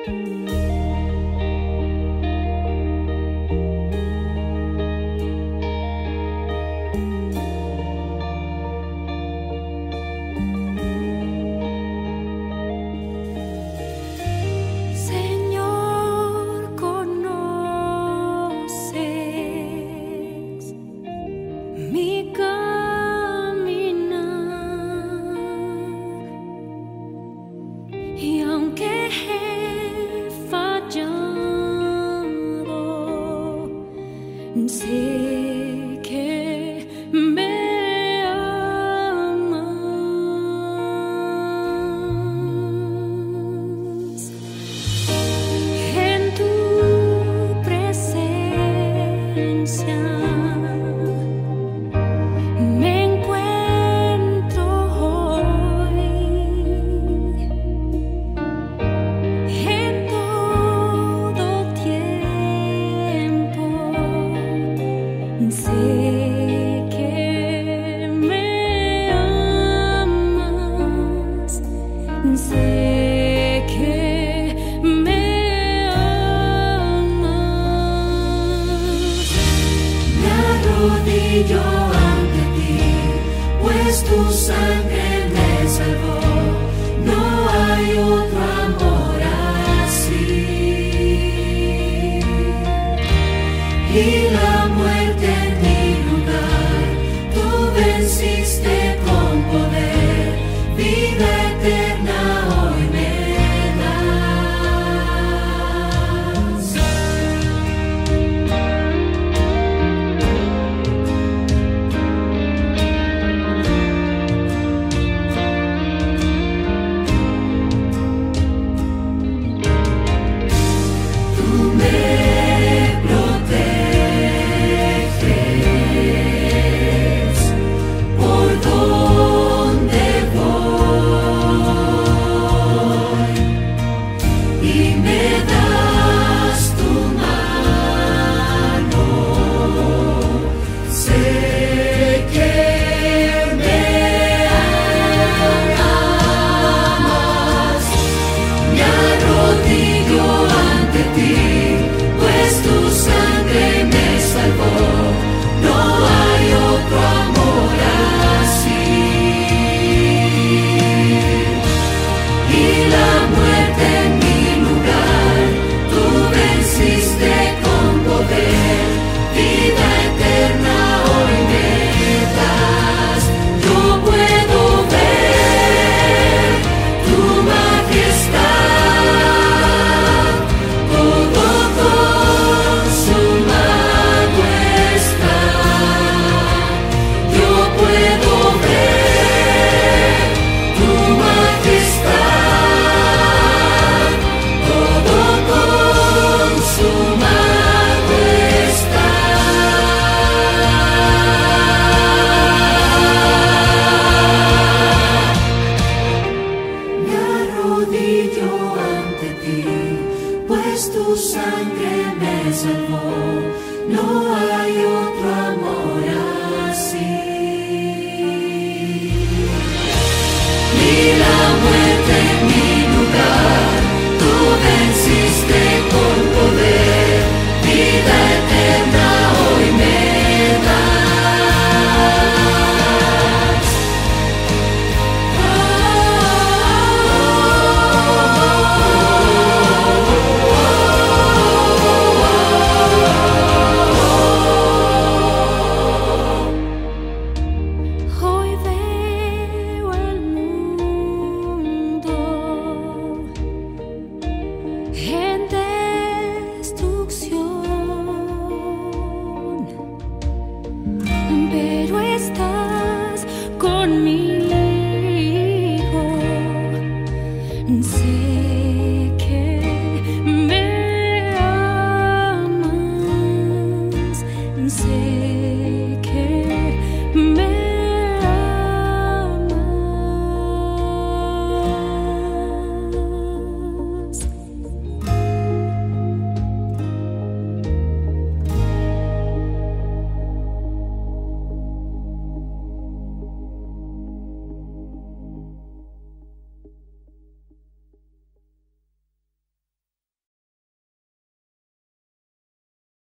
Sé que me amas. En tu presencia me encuentro hoy. En todo tiempo sé que me amas. Sé que me amas. Me arrodillo ante ti, pues tu sangre me salvó. No hay otro amor así. Y la muerte en mi lugar, tú venciste con poder. Vida eterna hoy me das. Tú me proteges por donde voy y me das tu mano. Sé que me amas. Me arrodillo ante ti, pues tu sangre me salvó. No hay otro amor así. Y la muerte en mi lugar, tú venciste con poder. Vida eterna hoy me das. Yo puedo ver tu majestad. Todo consumado está. Yo puedo ver tu majestad. Todo consumado está. Me arrodillo ante ti, pues tu sangre me salvó. No hay otro amor así. Y la muerte en mi lugar, tú venciste con poder. Vida eterna hoy me das. Hoy veo el mundo en destrucción, pero estás conmigo. Sé